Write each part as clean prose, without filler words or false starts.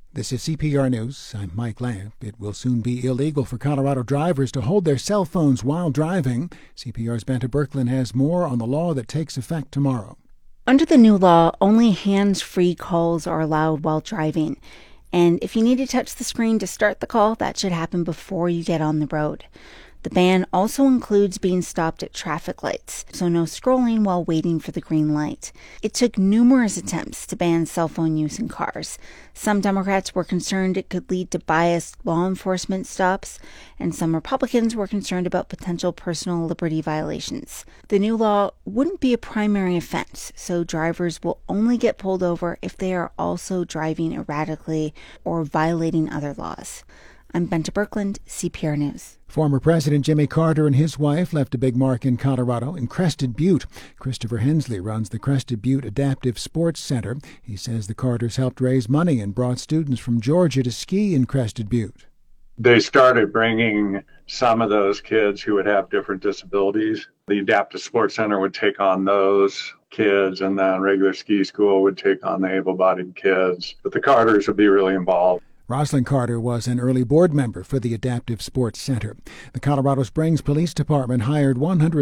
This is CPR News. I'm Mike Lamp. It will soon be illegal for Colorado drivers to hold their cell phones while driving. CPR's Benta Birkeland has more on the law that takes effect tomorrow. Under the new law, only hands-free calls are allowed while driving. And if you need to touch the screen to start the call, that should happen before you get on the road. The ban also includes being stopped at traffic lights, so no scrolling while waiting for the green light. It took numerous attempts to ban cell phone use in cars. Some Democrats were concerned it could lead to biased law enforcement stops, and some Republicans were concerned about potential personal liberty violations. The new law wouldn't be a primary offense, so drivers will only get pulled over if they are also driving erratically or violating other laws. I'm Benta Birkeland, CPR News. Former President Jimmy Carter and his wife left a big mark in Colorado in Crested Butte. Christopher Hensley runs the Crested Butte Adaptive Sports Center. He says the Carters helped raise money and brought students from Georgia to ski in Crested Butte. They started bringing some of those kids who would have different disabilities. The Adaptive Sports Center would take on those kids, and then regular ski school would take on the able-bodied kids. But the Carters would be really involved. Rosalind Carter was an early board member for the Adaptive Sports Center. The Colorado Springs Police Department hired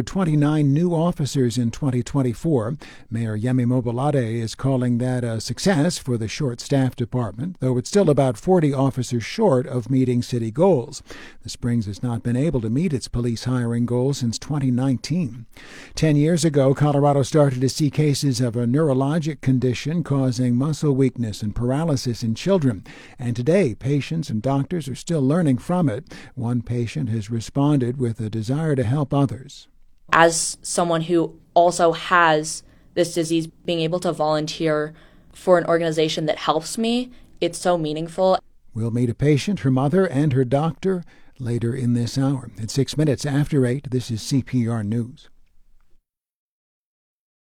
129 new officers in 2024. Mayor Yemi Mobolade is calling that a success for the short-staffed department, though it's still about 40 officers short of meeting city goals. The Springs has not been able to meet its police hiring goal since 2019. 10 years ago, Colorado started to see cases of a neurologic condition causing muscle weakness and paralysis in children. And today, patients and doctors are still learning from it. One patient has responded with a desire to help others. As someone who also has this disease, being able to volunteer for an organization that helps me, it's so meaningful. We'll meet a patient, her mother, and her doctor later in this hour. At 6 minutes after 8, this is CPR News.